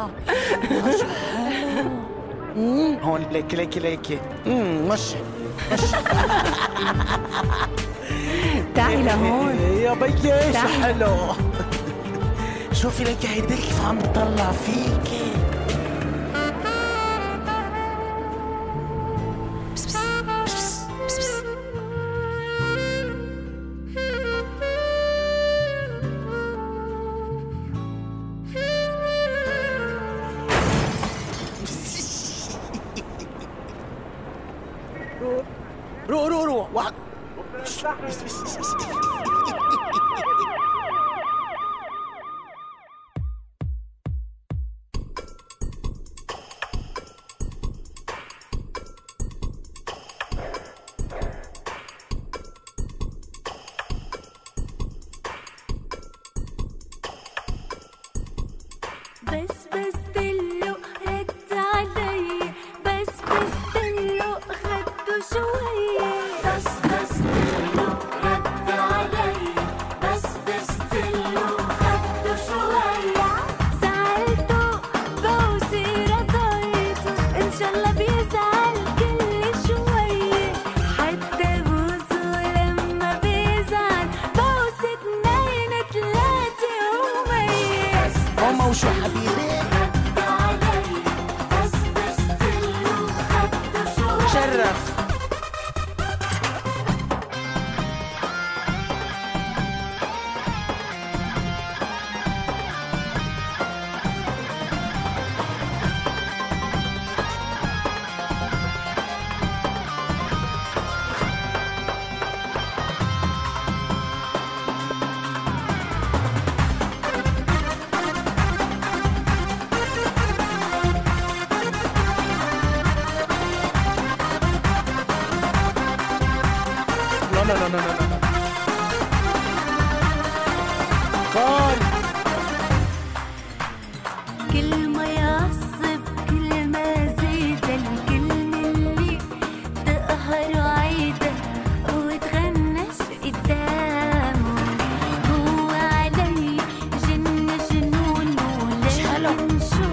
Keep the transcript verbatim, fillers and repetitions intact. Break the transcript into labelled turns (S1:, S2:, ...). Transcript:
S1: مش حلو. هون ليكي ليكي ليكي. امم مش مش
S2: تعي لهون
S1: يا بيي شو حلو. شوفي ليكي هيدي كيف عم بتطلع فيكي. بس بس بس بس بس. رو رو رو واحد.
S3: بس بس دلو رد علي، بس بس دلو خدته شوية. بس بس دلو رد علي، بس بس دلو خدته شوية. زعلته بوسي رضيته، إن شاء الله بيزعل كل شوية. حتى بوسه لما بيزعل بوس اتنين تلاتة ومية.
S1: ماما وشو حبيبي؟ شرف. لا لا لا لا لا قال
S3: كل ما يعصب كل ما زيد الكلمة اللي تقهر عيدة وتغنش قدامه. هو علي جن جنون ولكن شو